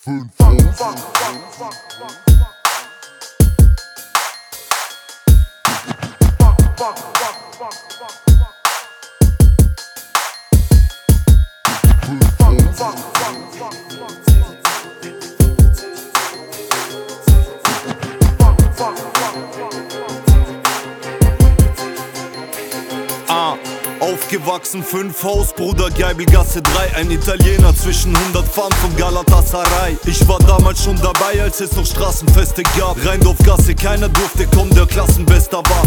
5 Aufgewachsen 5 Haus, Bruder Geibelgasse 3. Ein Italiener zwischen 100 Farm von Galatasaray. Ich war damals schon dabei, als es noch Straßenfeste gab. Rheindorfgasse, keiner durfte kommen, der Klassenbester war.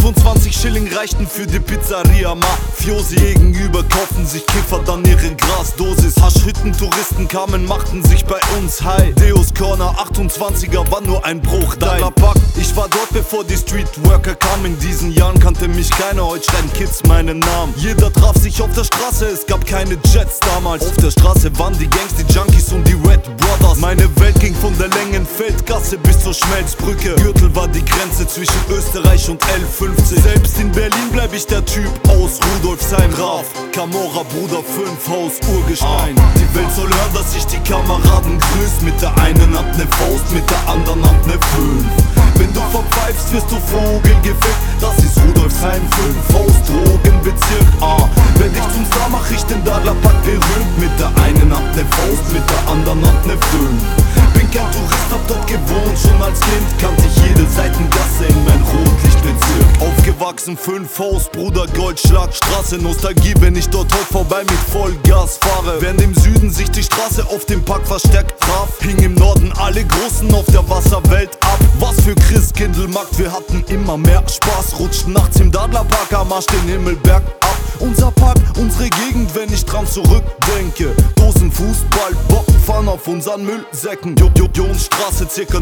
25 Schilling reichten für die Pizzeria Mafiosi gegenüber kaufen sich Kiffer dann ihre Grasdosis. Haschhütten, Touristen kamen, machten sich bei uns high. Deus Corner, 28er war nur ein Bruch. Dallerpack, ich war dort bevor die Streetworker kamen. In diesen Jahren kannte mich keiner, heute schreien Kids meinen Namen. Jeder traf sich auf der Straße, es gab keine Jets damals. Auf der Straße waren die Gangs, die Junkies und die Red Brothers. Meine Welt ging von der Längenfeldgasse bis zur Schmelzbrücke. Gürtel war die Grenze zwischen Österreich und L50. Selbst in Berlin bleib ich der Typ aus Rudolfsheim. Graf, Camorra, Bruder 5 Haus, Urgestein. Die Welt soll hören, dass ich die Kameraden grüß. Mit der einen Hand ne Faust, mit der anderen Hand ne 5. Wenn du verpfeifst, wirst du Vogel gefickt. Das ist Rudolfsheim 5 Haus, Drogenbezirk. Wenn ich zum Star mach ich den Dallerpack berühmt. Mit der einen Hand ne Faust, mit der anderen Hand ne 5. Bin kein Tourist, hab dort gewohnt, schon als Kind kannte ich jede Seitengasse in mein Rotlichtbezirk. Aufgewachsen 5 Haus, Bruder Goldschlag, Straße, Nostalgie, wenn ich dort heute vorbei mit Vollgas fahre. Während im Süden sich die Straße auf dem Park verstärkt traf, hing im Norden alle Großen auf der Wasserwelt ab. Was für Christkindlmarkt, wir hatten immer mehr Spaß, rutschten nachts im Dadlerpark am Arsch den Himmel bergab. Unser Park, unsere Gegend, wenn ich dran zurückdenke. Dosenfußball, Bocken fahren auf unseren Müllsäcken. Jonsstraße, circa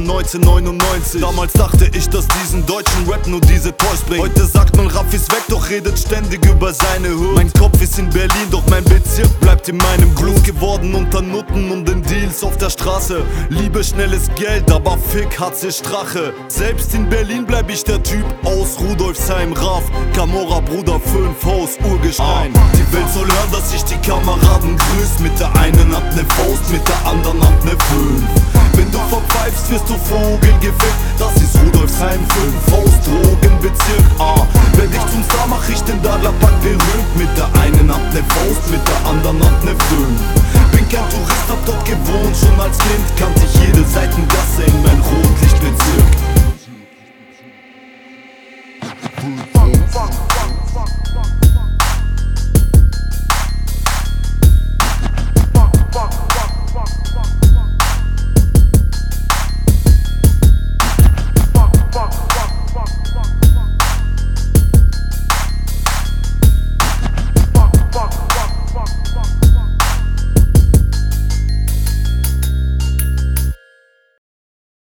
1999. Damals dachte ich, dass diesen deutschen Rap nur diese Toys bringt. Heute sagt man, Raff ist weg, doch redet ständig über seine Höhe. Mein Kopf ist in Berlin, doch mein Bezirk bleibt in meinem Blut. Geworden unter Nutten und den Deals auf der Straße. Liebe, schnelles Geld, aber Fick hat sich Strache. Selbst in Berlin bleib ich der Typ aus Rudolfsheim. Raff, Camorra, Bruder 5 Haus, Urgestein. Die Welt soll hören, dass ich die Kameraden grüß. Mit der einen Hand ne Faust, mit der anderen Hand ne 5. Wenn du verpfeifst, wirst du Vogel gefickt. Das ist Rudolfsheim 5 Haus, Drogenbezirk. Wenn ich zum Star mach ich den Dallerpack berühmt. Mit der einen Hand ne Faust, mit der anderen Hand ne 5. Bin kein Tourist, hab dort gewohnt, schon als Kind kannte ich jede Seitengasse in mein Rotlichtbezirk. Fuck.